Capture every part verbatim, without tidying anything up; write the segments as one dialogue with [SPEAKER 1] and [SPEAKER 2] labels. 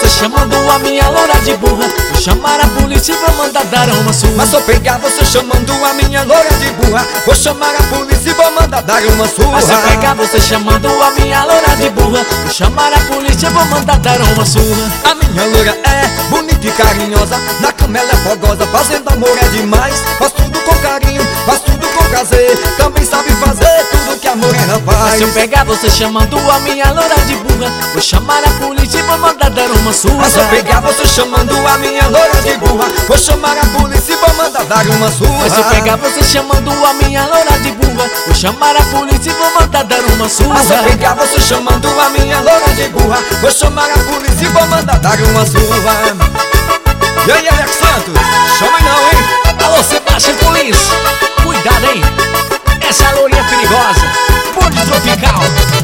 [SPEAKER 1] você chamando a minha loura de burra, vou chamar a polícia e vou mandar dar uma surra.
[SPEAKER 2] Mas se eu pegar você chamando a minha loura de burra, vou chamar a polícia e vou mandar dar uma surra.
[SPEAKER 1] Mas se eu pegar você chamando a minha loura de burra, vou chamar a polícia e vou mandar dar uma surra.
[SPEAKER 2] A minha loura é bonita e carinhosa, na cama ela é fogosa, fazendo amor é demais. Faz tudo com carinho, faz tudo com prazer, também sabe fazer tudo que a morena faz.
[SPEAKER 1] Mas se eu pegar você chamando a minha loura de burra, vou chamar a polícia e vou mandar dar uma surra.
[SPEAKER 2] Mas se eu pegar você chamando a minha loura de burra, vou chamar a polícia e vou mandar dar uma surra.
[SPEAKER 1] Mas se eu pegar você chamando a minha loura de burra, vou chamar a polícia e vou mandar dar uma surra.
[SPEAKER 2] Mas se eu pegar você chamando a minha loura de burra, vou chamar a polícia e vou mandar dar uma surra. E aí, Alex Santos, chama não, hein?
[SPEAKER 1] Alô, Sebastião Polícia, cuidado, hein? Essa lourinha é perigosa, bonde tropical.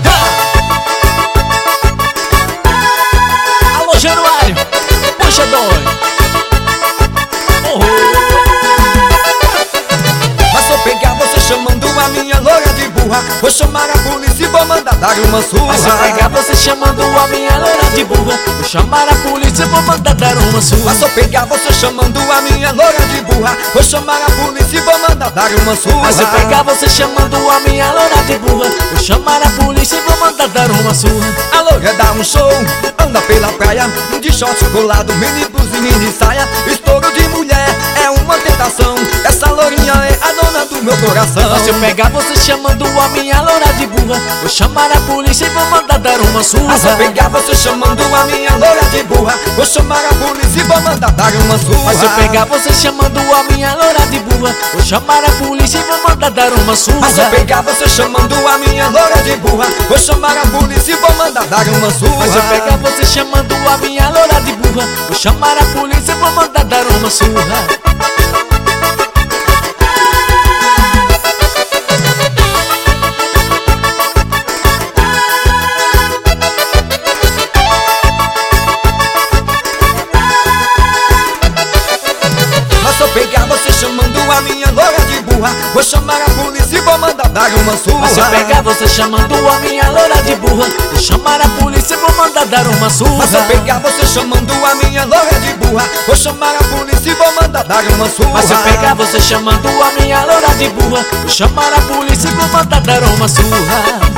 [SPEAKER 1] Ha! Alô, Januário, puxa doido. Oh, oh.
[SPEAKER 2] Mas se eu pegar você chamando a minha loura de burra, vou chamar a polícia e vou mandar dar uma surra.
[SPEAKER 1] Mas se eu pegar você chamando a minha loura de burra, vou chamar a polícia e vou mandar dar uma surra.
[SPEAKER 2] Mas se eu pegar você chamando a minha loura de burra, vou chamar a polícia e vou mandar dar uma surra.
[SPEAKER 1] Mas se eu pegar você chamando a minha loura de burra, vou chamar a polícia e vou mandar dar uma surra.
[SPEAKER 2] A loura dá um show, anda pela praia, de short colado, mini blusa e mini saia. Estouro de mulher é uma tentação, essa lourinha é a dona do meu coração.
[SPEAKER 1] Mas se eu pegar você chamando a minha loura de burra, vou chamar a polícia e vou mandar dar uma surra.
[SPEAKER 2] Mas se eu pegar você chamando a minha loura de burra, vou chamar a polícia e vou mandar dar uma surra.
[SPEAKER 1] Mas se eu pegar você chamando a minha loura de burra, vou chamar a polícia e vou mandar dar uma surra.
[SPEAKER 2] Mas se eu pegar você chamando a minha loura de burra, vou chamar a polícia e vou mandar dar uma surra.
[SPEAKER 1] Mas se eu pegar você chamando a minha loura de burra, vou chamar a polícia e vou mandar dar uma surra.
[SPEAKER 2] Mas se eu pegar você chamando a minha loura de burra, vou chamar a polícia e vou mandar dar uma surra.
[SPEAKER 1] Mas se eu pegar você chamando a minha loura de burra, vou chamar a polícia e vou mandar dar uma surra.
[SPEAKER 2] Mas se eu pegar você chamando a minha loura de burra, vou chamar a polícia e vou mandar dar uma surra.
[SPEAKER 1] Mas se eu pegar você chamando a minha loura de burra, vou chamar a polícia e vou mandar dar uma surra.